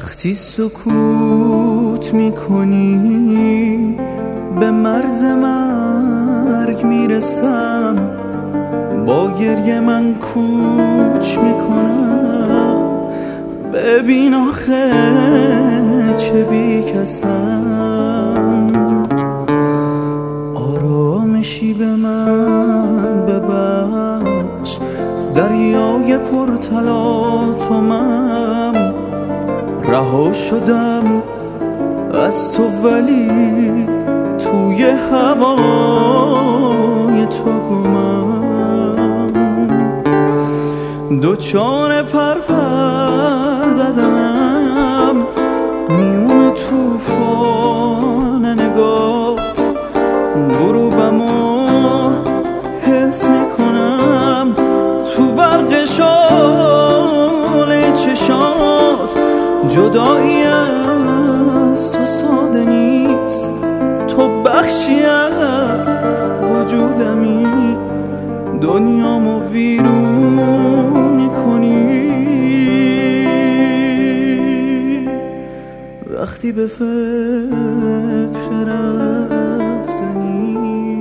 وقتی سکوت میکنی به مرز مرگ میرسم، با گریه من کوچ میکنم. ببین آخه چه بی کسم، آرامشی به من ببخش. دریای پرتلاطمم، رها شدم از تو ولی توی هوای تو گمم. دوچار پرپر زدم میون توفان نگات، غروبمو حس میکنم تو برق شعله چشات. جدایی از تو ساده نیست، تو بخشی از وجودمی. دنیامو ویرون میکنی وقتی به فکر رفتنی.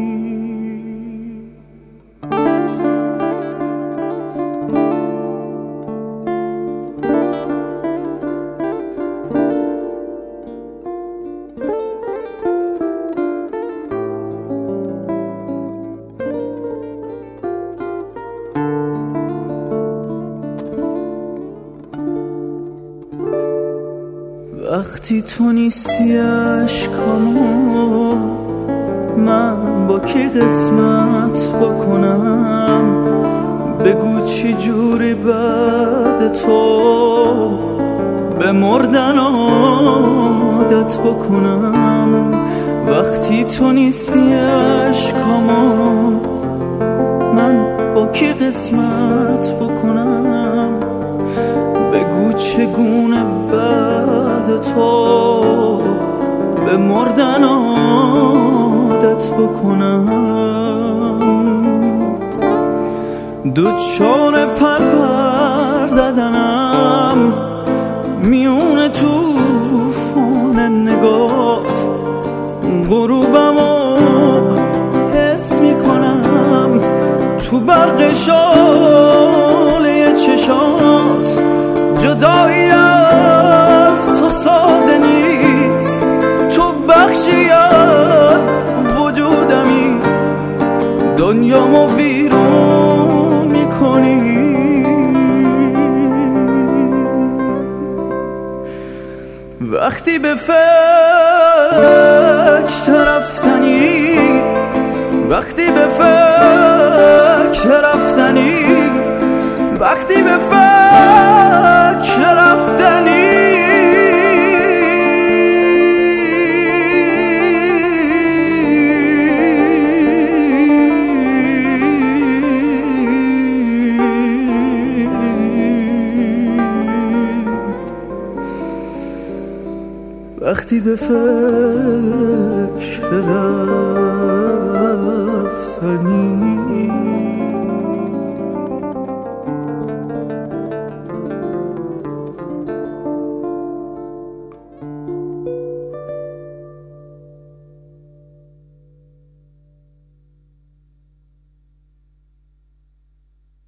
وقتی تو نیستی اشکامو من با کی قسمت بکنم؟ بگو چی جوری بعد تو به مردن عادت بکنم. وقتی تو نیستی اشکامو من با کی قسمت بکنم؟ بگو چگونه بعد تو به مردن عادت بکنم. دوچار پرپر زدنم میون توفان نگات، غروبمو حس میکنم تو برق شعله چشات. جدایی از تو ساده نیست، تو بخشی از وجودمی. دنیامو ویرون میکنی وقتی به فکر رفتنی. وقتی به فکر رفتنی. وقتی به فکر رفتنی. وقتی به فکر رفتنی.